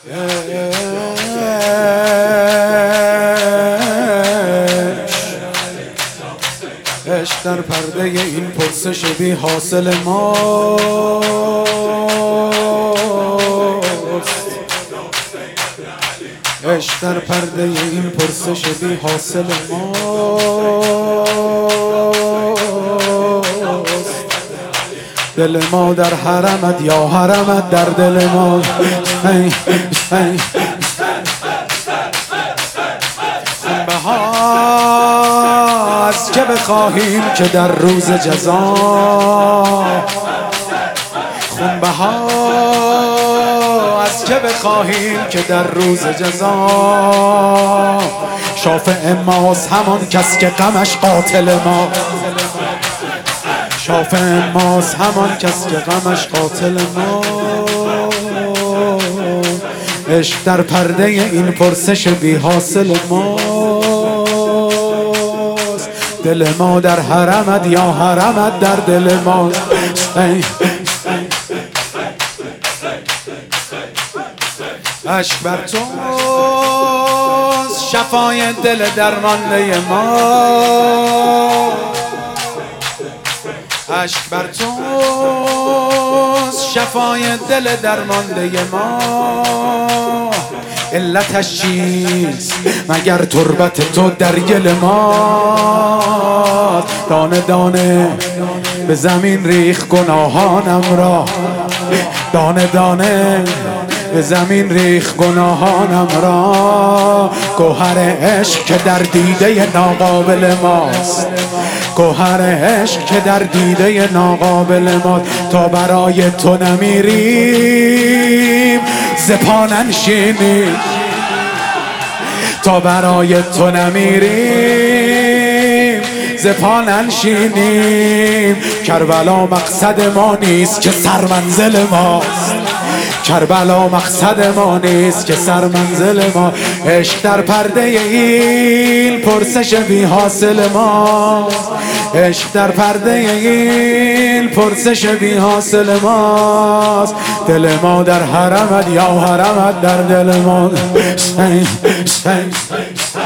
عشق در پرده این پرسش بی حاصل ماست. عشق در پرده این پرسش بی حاصل ماست. دل ما در حرمت یا حرمت در دل ما. خونبه ها از که بخواهیم که در روز جزا، خونبه ها از که بخواهیم که در روز جزا، شافع ماست همان کس که غمش قاتل ما. شافع ماست همان کس که غمش قاتل ما. عشق در پرده این پرسش بی حاصل ماست. دل ما در حرمت یا حرمت در دل ماست. عشق بر توست شفای دل درمانده ما. عشق بر توست شفای دل درمانده ما. علتش چیست مگر تربت تو در گل ما. دانه دانه به زمین ریخ گناهانم را. دانه دانه به زمین ریخ گناهانم را. گوهر عشق که در دیده ناقابل ماست. گوهر عشق که در دیده ناقابل ماست. تا برای تو نمیریم ز پا ننشینیم. تا برای تو نمیریم ز پا ننشینیم. کربلا مقصد ما نیست که سرمنزل ماست. کربلا مقصد ما نیست که سرمنزل ما. عشق در پرده این پرسش بی حاصل ماست. عشق در پرده این پرسش بی حاصل ماست. دل ما در حرمت یا حرمت در دل ما.